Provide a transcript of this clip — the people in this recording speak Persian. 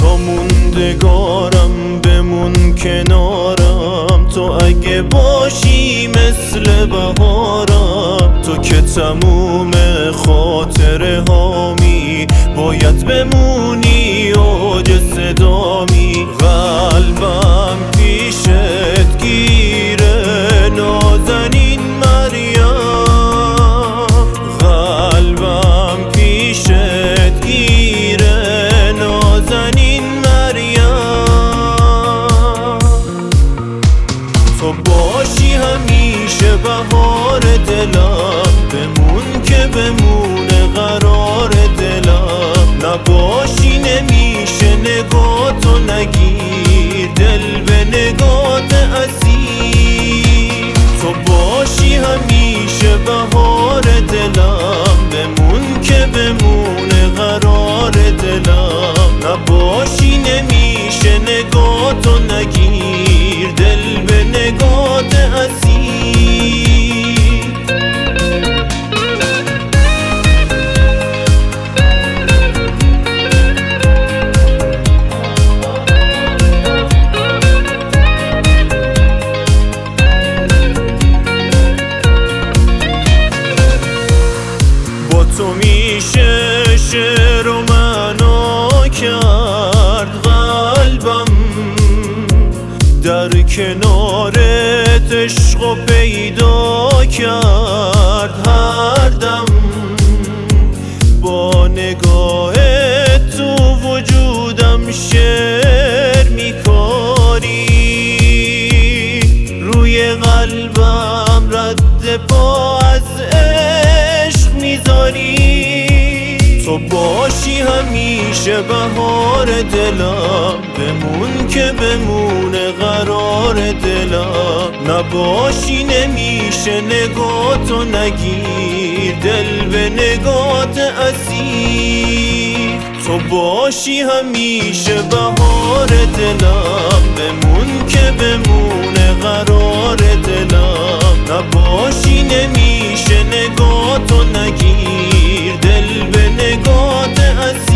تا موندگارم بمون کنارم، تو اگه باشی مثل بهارم، تو که تموم خاطره هامی، باید بمونی اوج صدامی. قلبم پیشت گیره نازنین مریم، قلبم پیشت گیره نازنین مریم. تو باشی همیشه بهار دلم، بمون که بمونه قرار دلم. نباشی نمیشه نگاتو نگیر، دل به نگات اسیر. تو باشی همیشه بهار دلم، بمون که بمونه قرار دلم. نباشی نمیشه نگاتو نگیر، دل به نگات اسیر. تو میشه شعر و معنا کرد قلبم، در کنارت عشق و پیدا کرد هر دم. با نگاه تو وجودم شعر میکاری، روی قلبم رد پا از عشق میذاری. تو باشی همیشه بهار دلم، بمون که بمونه قرار دلم. نباشی نمیشه نگاتو نگیر، دل به نگات اسیر. تو باشی همیشه بهار دلم، بمون که بمونه قرار دلم. نباشی نمیشه نگاتو نگیر، دل به نگات اسیر.